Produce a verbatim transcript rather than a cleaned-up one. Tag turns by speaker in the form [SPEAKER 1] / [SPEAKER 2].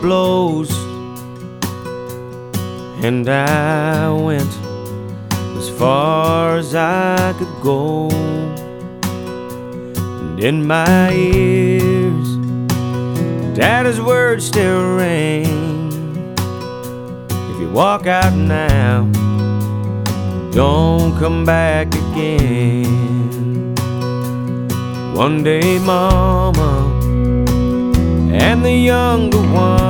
[SPEAKER 1] blows, and I went as far as I could go. And in my ears, Daddy's words still ring: if you walk out now, don't come back again. One day Mama and the younger one